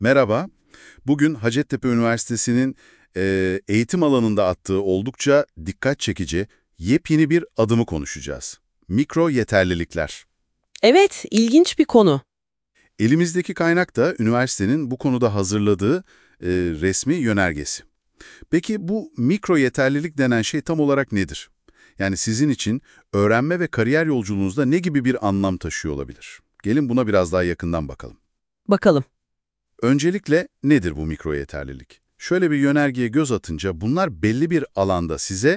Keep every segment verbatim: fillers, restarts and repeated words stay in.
Merhaba. Bugün Hacettepe Üniversitesi'nin e, eğitim alanında attığı oldukça dikkat çekici, yepyeni bir adımı konuşacağız. Mikro yeterlilikler. Evet, ilginç bir konu. Elimizdeki kaynak da üniversitenin bu konuda hazırladığı e, resmi yönergesi. Peki bu mikro yeterlilik denen şey tam olarak nedir? Yani sizin için öğrenme ve kariyer yolculuğunuzda ne gibi bir anlam taşıyor olabilir? Gelin buna biraz daha yakından bakalım. Bakalım. Öncelikle nedir bu mikro yeterlilik? Şöyle bir yönergeye göz atınca bunlar belli bir alanda size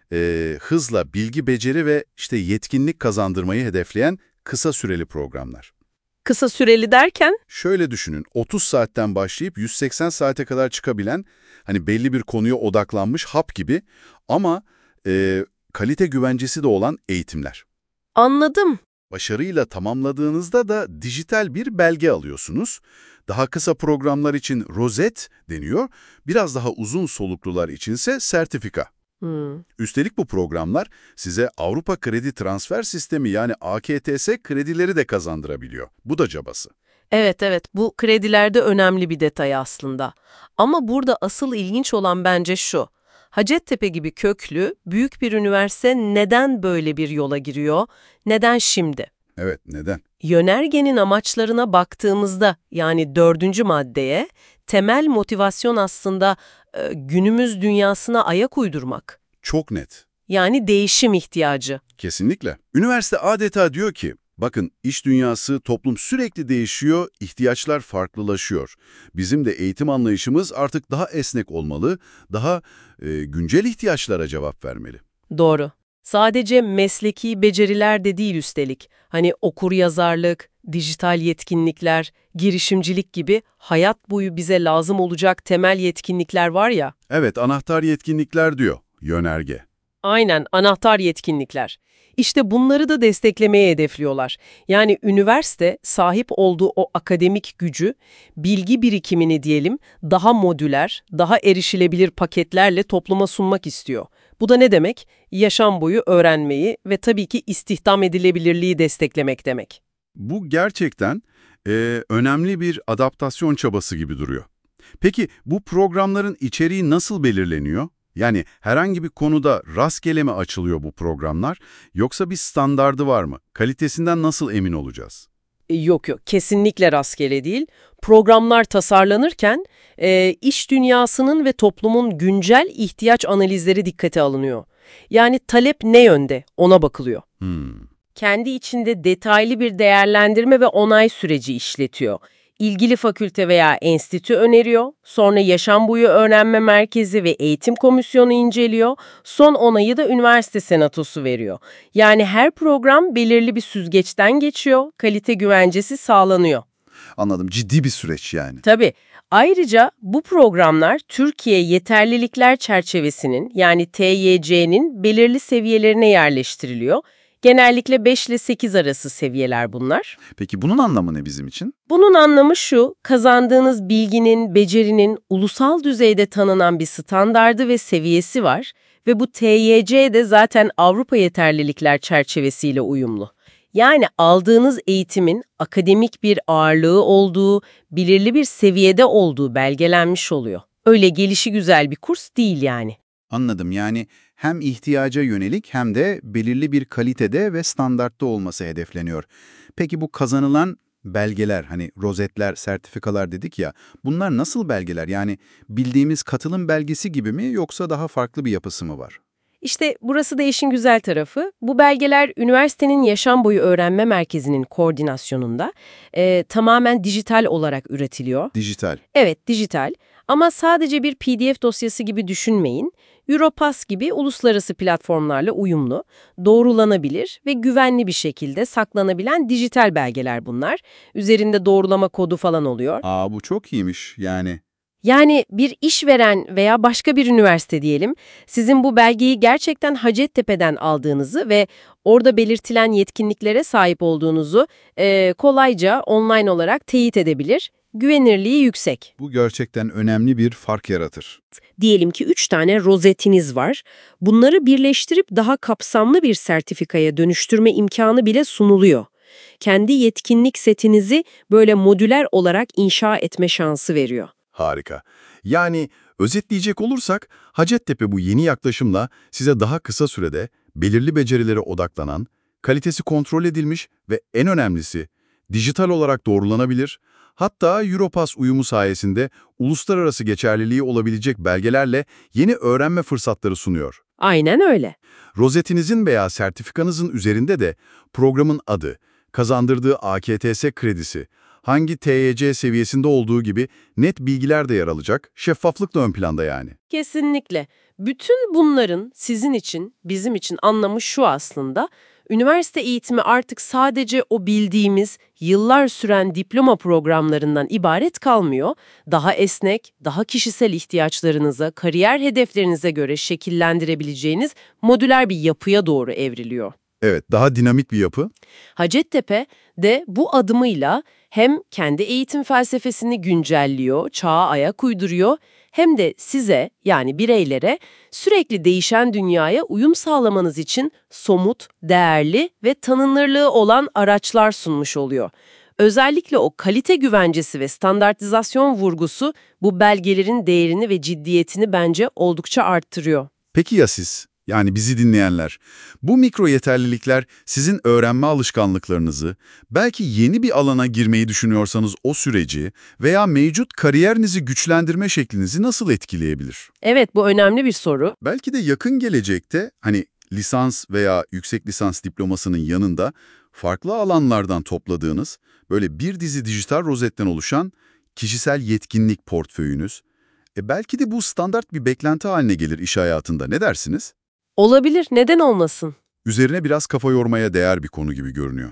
e, hızla bilgi, beceri ve işte yetkinlik kazandırmayı hedefleyen kısa süreli programlar. Kısa süreli derken? Şöyle düşünün, otuz saatten başlayıp yüz seksen saate kadar çıkabilen, hani belli bir konuya odaklanmış hap gibi ama e, kalite güvencesi de olan eğitimler. Anladım. Başarıyla tamamladığınızda da dijital bir belge alıyorsunuz. Daha kısa programlar için rozet deniyor, biraz daha uzun soluklular içinse sertifika. Hmm. Üstelik bu programlar size Avrupa Kredi Transfer Sistemi yani A K T S kredileri de kazandırabiliyor. Bu da cabası. Evet evet, bu kredilerde önemli bir detay aslında. Ama burada asıl ilginç olan bence şu. Hacettepe gibi köklü, büyük bir üniversite neden böyle bir yola giriyor? Neden şimdi? Evet, neden? Yönergenin amaçlarına baktığımızda, yani dördüncü maddeye, temel motivasyon aslında e, günümüz dünyasına ayak uydurmak. Çok net. Yani değişim ihtiyacı. Kesinlikle. Üniversite adeta diyor ki, bakın iş dünyası, toplum sürekli değişiyor, ihtiyaçlar farklılaşıyor. Bizim de eğitim anlayışımız artık daha esnek olmalı, daha e, güncel ihtiyaçlara cevap vermeli. Doğru. Sadece mesleki beceriler de değil üstelik. Hani okuryazarlık, dijital yetkinlikler, girişimcilik gibi hayat boyu bize lazım olacak temel yetkinlikler var ya. Evet, anahtar yetkinlikler diyor yönerge. Aynen, anahtar yetkinlikler. İşte bunları da desteklemeye hedefliyorlar. Yani üniversite sahip olduğu o akademik gücü, bilgi birikimini diyelim, daha modüler, daha erişilebilir paketlerle topluma sunmak istiyor. Bu da ne demek? Yaşam boyu öğrenmeyi ve tabii ki istihdam edilebilirliği desteklemek demek. Bu gerçekten e, önemli bir adaptasyon çabası gibi duruyor. Peki bu programların içeriği nasıl belirleniyor? Yani herhangi bir konuda rastgele mi açılıyor bu programlar, yoksa bir standardı var mı? Kalitesinden nasıl emin olacağız? E, Yok yok, kesinlikle rastgele değil. Programlar tasarlanırken e, iş dünyasının ve toplumun güncel ihtiyaç analizleri dikkate alınıyor. Yani talep ne yönde, ona bakılıyor. Hmm, Kendi içinde detaylı bir değerlendirme ve onay süreci işletiyor. İlgili fakülte veya enstitü öneriyor, sonra yaşam boyu öğrenme merkezi ve eğitim komisyonu inceliyor, son onayı da üniversite senatosu veriyor. Yani her program belirli bir süzgeçten geçiyor, kalite güvencesi sağlanıyor. anladım. Ciddi bir süreç yani. Tabii. Ayrıca bu programlar Türkiye Yeterlilikler Çerçevesi'nin yani T Y C'nin belirli seviyelerine yerleştiriliyor. Genellikle beş ile sekiz arası seviyeler bunlar. Peki bunun anlamı ne bizim için? Bunun anlamı şu, kazandığınız bilginin, becerinin ulusal düzeyde tanınan bir standardı ve seviyesi var ve bu T Y C de zaten Avrupa Yeterlilikler Çerçevesiyle uyumlu. Yani aldığınız eğitimin akademik bir ağırlığı olduğu, belirli bir seviyede olduğu belgelenmiş oluyor. Öyle gelişigüzel bir kurs değil yani. Anladım. Yani hem ihtiyaca yönelik hem de belirli bir kalitede ve standartta olması hedefleniyor. Peki bu kazanılan belgeler, hani rozetler, sertifikalar dedik ya, bunlar nasıl belgeler? Yani bildiğimiz katılım belgesi gibi mi yoksa daha farklı bir yapısı mı var? İşte burası da işin güzel tarafı. Bu belgeler üniversitenin Yaşam Boyu Öğrenme Merkezi'nin koordinasyonunda e, tamamen dijital olarak üretiliyor. Dijital. Evet, dijital ama sadece bir P D F dosyası gibi düşünmeyin. Europass gibi uluslararası platformlarla uyumlu, doğrulanabilir ve güvenli bir şekilde saklanabilen dijital belgeler bunlar. Üzerinde doğrulama kodu falan oluyor. Aa, bu çok iyiymiş yani. Yani bir işveren veya başka bir üniversite diyelim, sizin bu belgeyi gerçekten Hacettepe'den aldığınızı ve orada belirtilen yetkinliklere sahip olduğunuzu e, kolayca online olarak teyit edebilir. Güvenirliği yüksek. Bu gerçekten önemli bir fark yaratır. Diyelim ki üç tane rozetiniz var. Bunları birleştirip daha kapsamlı bir sertifikaya dönüştürme imkanı bile sunuluyor. Kendi yetkinlik setinizi böyle modüler olarak inşa etme şansı veriyor. Harika. Yani özetleyecek olursak, Hacettepe bu yeni yaklaşımla size daha kısa sürede belirli becerilere odaklanan, kalitesi kontrol edilmiş ve en önemlisi dijital olarak doğrulanabilir, hatta Europass uyumu sayesinde uluslararası geçerliliği olabilecek belgelerle yeni öğrenme fırsatları sunuyor. Aynen öyle. Rozetinizin veya sertifikanızın üzerinde de programın adı, kazandırdığı A K T S kredisi, hangi T Y C seviyesinde olduğu gibi net bilgiler de yer alacak, şeffaflık da ön planda yani. Kesinlikle. Bütün bunların sizin için, bizim için anlamı şu aslında. Üniversite eğitimi artık sadece o bildiğimiz yıllar süren diploma programlarından ibaret kalmıyor. Daha esnek, daha kişisel ihtiyaçlarınıza, kariyer hedeflerinize göre şekillendirebileceğiniz modüler bir yapıya doğru evriliyor. Evet, daha dinamik bir yapı. Hacettepe de bu adımıyla hem kendi eğitim felsefesini güncelliyor, çağa ayak uyduruyor, hem de size yani bireylere sürekli değişen dünyaya uyum sağlamanız için somut, değerli ve tanınırlığı olan araçlar sunmuş oluyor. Özellikle o kalite güvencesi ve standartizasyon vurgusu bu belgelerin değerini ve ciddiyetini bence oldukça arttırıyor. Peki ya siz? Yani bizi dinleyenler, bu mikro yeterlilikler sizin öğrenme alışkanlıklarınızı, belki yeni bir alana girmeyi düşünüyorsanız o süreci veya mevcut kariyerinizi güçlendirme şeklinizi nasıl etkileyebilir? Evet, bu önemli bir soru. Belki de yakın gelecekte hani lisans veya yüksek lisans diplomasının yanında farklı alanlardan topladığınız böyle bir dizi dijital rozetten oluşan kişisel yetkinlik portföyünüz, e belki de bu standart bir beklenti haline gelir iş hayatında. Ne dersiniz? Olabilir, neden olmasın? Üzerine biraz kafa yormaya değer bir konu gibi görünüyor.